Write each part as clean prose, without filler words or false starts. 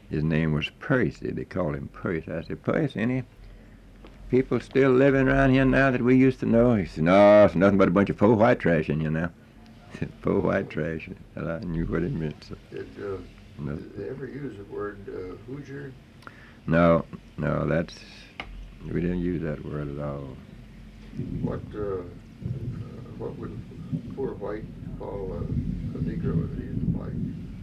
His name was Percy. They called him Percy. I said, Percy, any people still living around here now that we used to know? He said, no, it's nothing but a bunch of poor white trash in here now. Poor white trash. And I knew what it meant. So. Did they ever use the word Hoosier? No, we didn't use that word at all. What would poor white call a Negro if he was white?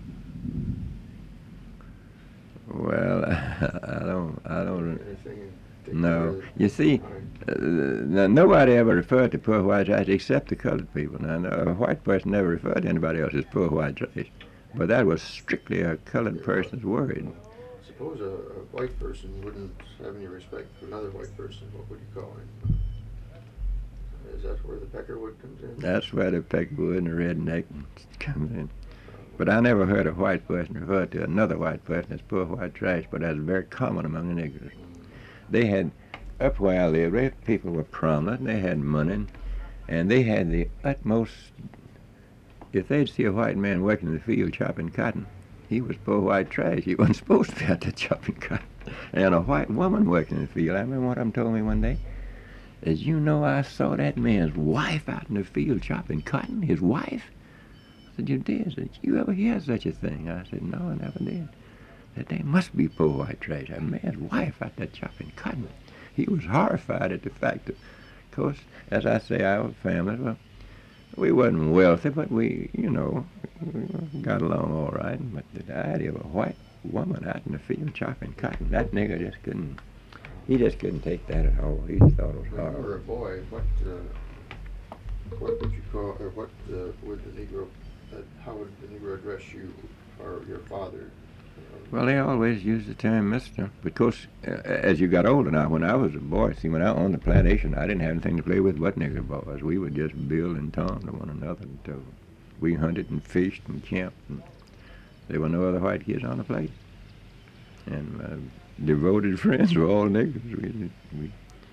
Well, I don't. Anything No, you see, nobody ever referred to poor white trash except the colored people. Now, a white person never referred to anybody else as poor white trash, but that was strictly a colored person's word. Suppose a white person wouldn't have any respect for another white person. What would you call him? Is that where the peckerwood comes in? That's where the peckerwood and the redneck comes in. But I never heard a white person refer to another white person as poor white trash, but that's very common among the niggers. They had, up where I lived, people were prominent, and they had money, and they had the utmost, if they'd see a white man working in the field chopping cotton, he was poor white trash. He wasn't supposed to be out there chopping cotton. And a white woman working in the field, I remember one of them told me one day, as you know, I saw that man's wife out in the field chopping cotton, his wife. I said, you did? I said, you ever hear such a thing? I said, no, I never did. I said, they must be poor white trash. A man's wife out there chopping cotton. He was horrified at the fact that, of course, as I say, our family, well, we wasn't wealthy, but we got along all right. But the idea of a white woman out in the field chopping cotton, that nigger just couldn't. He just couldn't take that at all. He just thought it was horrible. When you were a boy, what would you call, or what would the Negro, how would the Negro address you or your father? Well, they always used the term Mister, because as you got older now, when I was a boy, see, when I owned the plantation, I didn't have anything to play with but nigger boys. We would just build and talk to one another until we hunted and fished and camped, and there were no other white kids on the place. And devoted friends were all niggers. We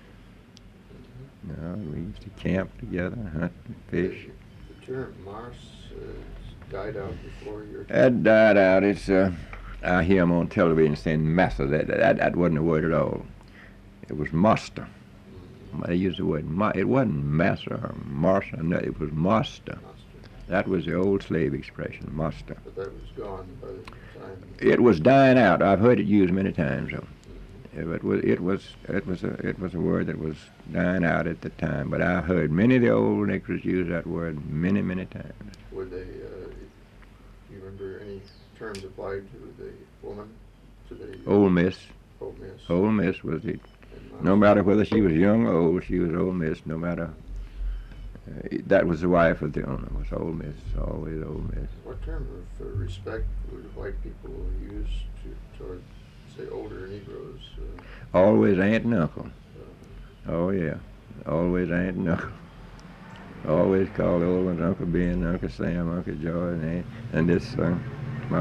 used to camp together, hunt and fish. The term Marse died out before your time? That died out. It's I hear them on television saying massa. That wasn't a word at all. It was master. They used the word it wasn't massa or marsa. No, it was master. That was the old slave expression, master. But that was gone by the time. It was dying out. I've heard it used many times, though. It was a word that was dying out at the time. But I heard many of the old niggers use that word many times. Would they? You remember any terms applied to the woman? To the Old Miss. Old Miss. Old Miss was it. No matter whether she was young or old, she was Old Miss. No matter. That was the wife of the owner. Was Old Miss. Always Old Miss. What term of respect would white people use toward, say, older Negroes? Always aunt and uncle. Oh yeah, always aunt and uncle. Always call the old ones Uncle Ben, Uncle Sam, Uncle George, and this my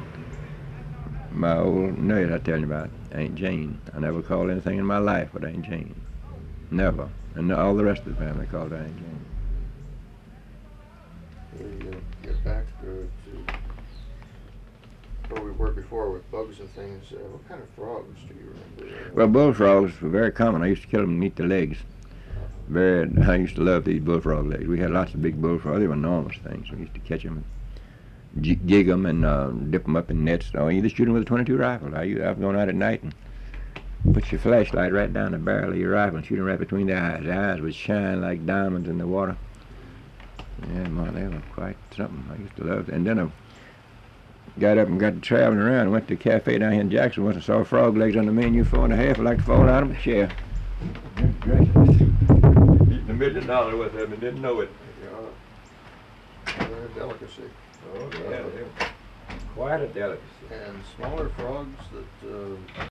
old nurse I tell you about, Aunt Jane. I never called anything in my life but Aunt Jane. Never. And all the rest of the family called her Aunt Jane. We get back to where we were before with bugs and things. What kind of frogs do you remember? Well, bullfrogs were very common. I used to kill them and eat the legs. I used to love these bullfrog legs. We had lots of big bullfrogs. They were enormous things. We used to catch them and jig them and dip them up in nets. Or either shoot them with a .22 rifle. I've gone out at night and put your flashlight right down the barrel of your rifle and shoot them right between the eyes. The eyes would shine like diamonds in the water. Yeah, man, they were quite something. I used to love it. And then I got up and got to traveling around and went to a cafe down here in Jackson once and saw frog legs on the menu, 4.5. I'd like to fall out of my chair. Eating $1 million with them and didn't know it. Yeah. They're a delicacy. Oh, yeah, quite a delicacy. And smaller frogs that